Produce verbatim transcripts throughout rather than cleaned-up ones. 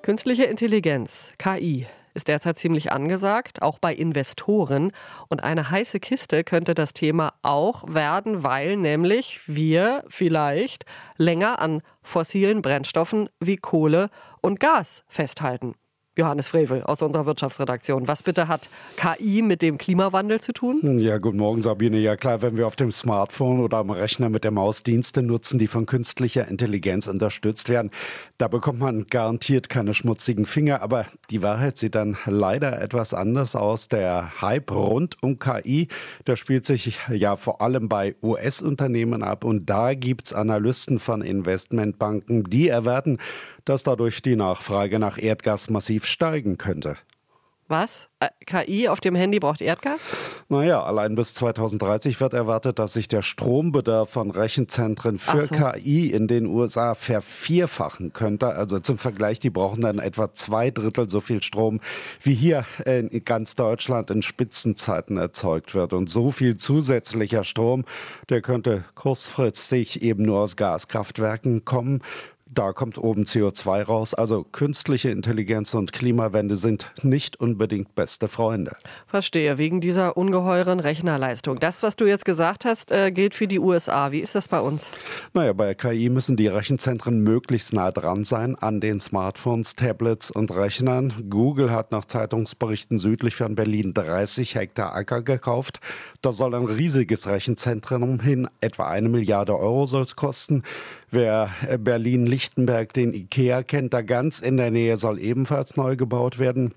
Künstliche Intelligenz, K I, ist derzeit ziemlich angesagt, auch bei Investoren. Und eine heiße Kiste könnte das Thema auch werden, weil nämlich wir vielleicht länger an fossilen Brennstoffen wie Kohle und Gas festhalten. Johannes Frevel aus unserer Wirtschaftsredaktion. Was bitte hat K I mit dem Klimawandel zu tun? Ja, guten Morgen, Sabine. Ja klar, wenn wir auf dem Smartphone oder am Rechner mit der Maus Dienste nutzen, die von künstlicher Intelligenz unterstützt werden, da bekommt man garantiert keine schmutzigen Finger. Aber die Wahrheit sieht dann leider etwas anders aus. Der Hype rund um K I, der spielt sich ja vor allem bei U S-Unternehmen ab. Und da gibt's Analysten von Investmentbanken, die erwarten, dass dadurch die Nachfrage nach Erdgas massiv steigen könnte. Was? K I auf dem Handy braucht Erdgas? Naja, allein bis zweitausenddreißig wird erwartet, dass sich der Strombedarf von Rechenzentren für so. K I in den U S A vervierfachen könnte. Also zum Vergleich, die brauchen dann etwa zwei Drittel so viel Strom, wie hier in ganz Deutschland in Spitzenzeiten erzeugt wird. Und so viel zusätzlicher Strom, der könnte kurzfristig eben nur aus Gaskraftwerken kommen. Da kommt oben C O zwei raus. Also künstliche Intelligenz und Klimawende sind nicht unbedingt beste Freunde. Verstehe, wegen dieser ungeheuren Rechnerleistung. Das, was du jetzt gesagt hast, äh, gilt für die U S A. Wie ist das bei uns? Naja, bei K I müssen die Rechenzentren möglichst nah dran sein an den Smartphones, Tablets und Rechnern. Google hat nach Zeitungsberichten südlich von Berlin dreißig Hektar Acker gekauft. Da soll ein riesiges Rechenzentrum hin. Etwa eine Milliarde Euro soll es kosten. Wer Berlin-Lichtenberg, den IKEA kennt, da ganz in der Nähe soll ebenfalls neu gebaut werden.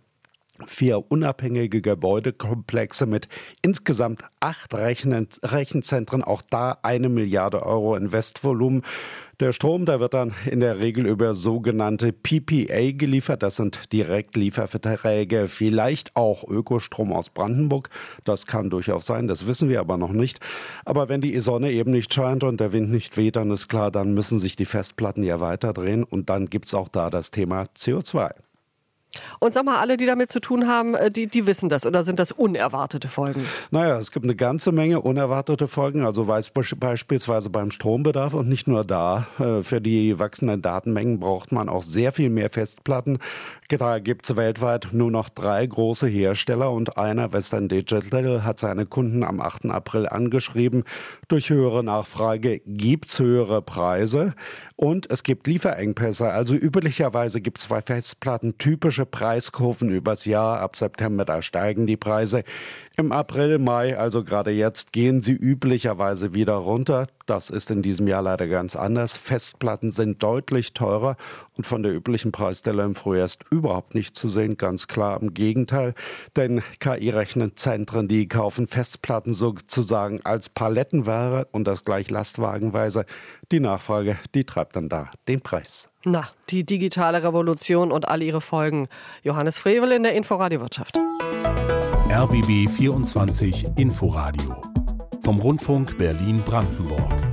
Vier unabhängige Gebäudekomplexe mit insgesamt acht Rechen- Rechenzentren, auch da eine Milliarde Euro Investvolumen. Der Strom, der wird dann in der Regel über sogenannte P P A geliefert. Das sind Direktlieferverträge, vielleicht auch Ökostrom aus Brandenburg. Das kann durchaus sein, das wissen wir aber noch nicht. Aber wenn die Sonne eben nicht scheint und der Wind nicht weht, dann ist klar, dann müssen sich die Festplatten ja weiterdrehen. Und dann gibt's auch da das Thema C O zwei. Und sag mal, alle, die damit zu tun haben, die, die wissen das oder sind das unerwartete Folgen? Naja, es gibt eine ganze Menge unerwartete Folgen, also beispielsweise beim Strombedarf und nicht nur da. Für die wachsenden Datenmengen braucht man auch sehr viel mehr Festplatten. Da gibt es weltweit nur noch drei große Hersteller und einer, Western Digital, hat seine Kunden am achten April angeschrieben. Durch höhere Nachfrage gibt's höhere Preise und es gibt Lieferengpässe. Also üblicherweise gibt es bei Festplatten typische Preiskurven übers Jahr. Ab September, da steigen die Preise. Im April, Mai, also gerade jetzt, gehen sie üblicherweise wieder runter. Das ist in diesem Jahr leider ganz anders. Festplatten sind deutlich teurer und von der üblichen Preisstelle im Frühjahr ist überhaupt nicht zu sehen. Ganz klar im Gegenteil. Denn K I-Rechenzentren, die kaufen Festplatten sozusagen als Palettenware und das gleich lastwagenweise. Die Nachfrage, die treibt dann da den Preis. Na, die digitale Revolution und all ihre Folgen. Johannes Frevel in der Inforadio Wirtschaft. R B B vierundzwanzig Inforadio vom Rundfunk Berlin-Brandenburg.